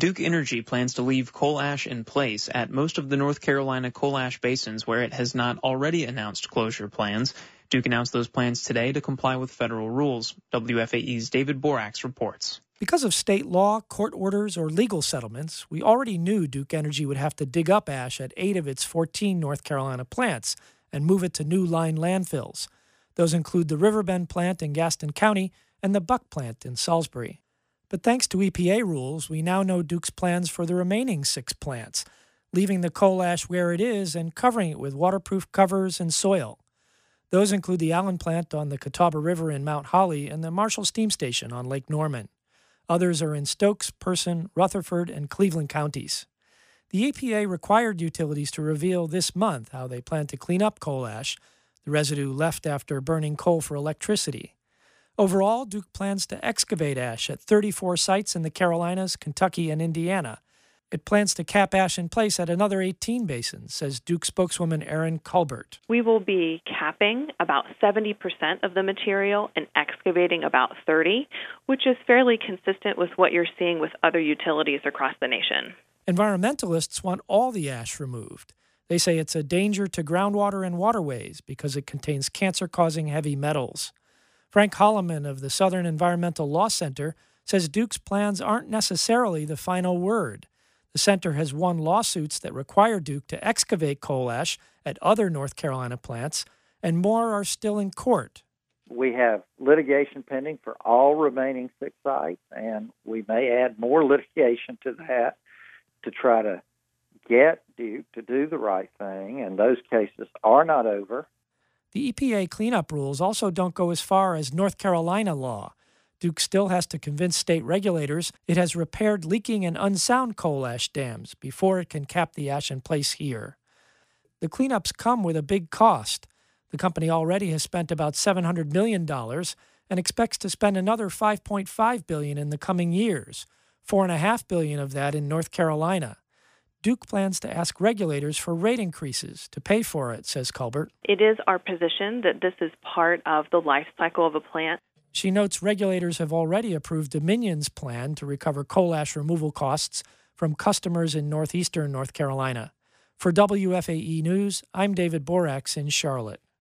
Duke Energy plans to leave coal ash in place at most of the North Carolina coal ash basins where it has not already announced closure plans. Duke announced those plans today to comply with federal rules. WFAE's David Borax reports. Because of state law, court orders, or legal settlements, we already knew Duke Energy would have to dig up ash at 8 of its 14 North Carolina plants and move it to new line landfills. Those include the Riverbend plant in Gaston County and the Buck plant in Salisbury. But thanks to EPA rules, we now know Duke's plans for the remaining 6 plants, leaving the coal ash where it is and covering it with waterproof covers and soil. Those include the Allen plant on the Catawba River in Mount Holly and the Marshall Steam Station on Lake Norman. Others are in Stokes, Person, Rutherford, and Cleveland counties. The EPA required utilities to reveal this month how they plan to clean up coal ash, the residue left after burning coal for electricity. Overall, Duke plans to excavate ash at 34 sites in the Carolinas, Kentucky, and Indiana. It plans to cap ash in place at another 18 basins, says Duke spokeswoman Erin Culbert. We will be capping about 70% of the material and excavating about 30%, which is fairly consistent with what you're seeing with other utilities across the nation. Environmentalists want all the ash removed. They say it's a danger to groundwater and waterways because it contains cancer-causing heavy metals. Frank Holloman of the Southern Environmental Law Center says Duke's plans aren't necessarily the final word. The center has won lawsuits that require Duke to excavate coal ash at other North Carolina plants, and more are still in court. We have litigation pending for all remaining 6 sites, and we may add more litigation to that to try to get Duke to do the right thing, and those cases are not over. The EPA cleanup rules also don't go as far as North Carolina law. Duke still has to convince state regulators it has repaired leaking and unsound coal ash dams before it can cap the ash in place here. The cleanups come with a big cost. The company already has spent about $700 million and expects to spend another $5.5 billion in the coming years, $4.5 billion of that in North Carolina. Duke plans to ask regulators for rate increases to pay for it, says Culbert. It is our position that this is part of the life cycle of a plant. She notes regulators have already approved Dominion's plan to recover coal ash removal costs from customers in northeastern North Carolina. For WFAE News, I'm David Borax in Charlotte.